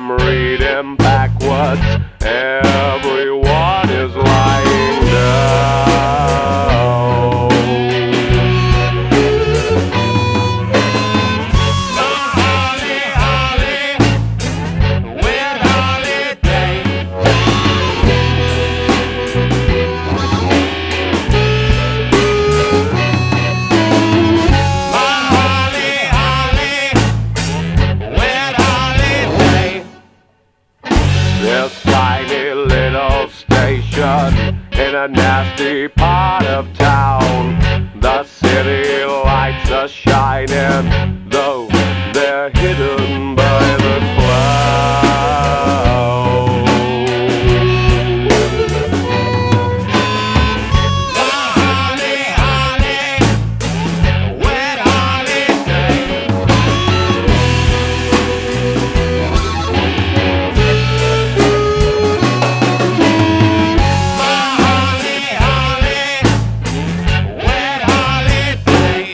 I'm reading backwards. Everyone is lying down. Holly, Holly, wet holiday. My Holly, Holly, wet holiday. This tiny little station in a nasty part of town. The city lights are shining, though they're hidden by the clouds. My Holly, Holly, wet holiday. My Holly, Holly, wet holiday.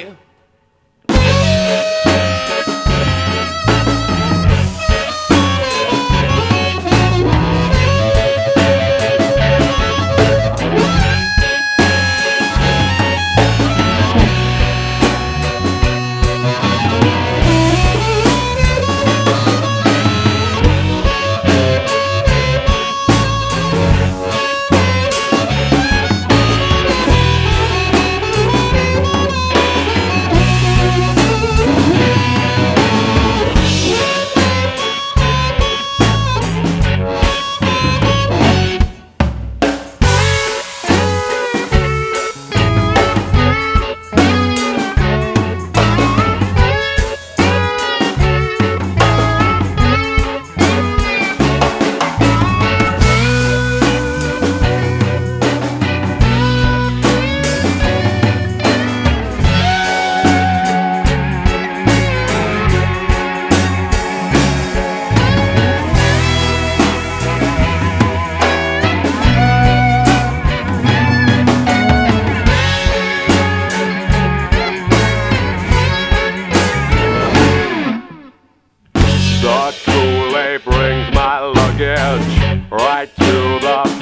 The Kool-Aid brings my luggage right to the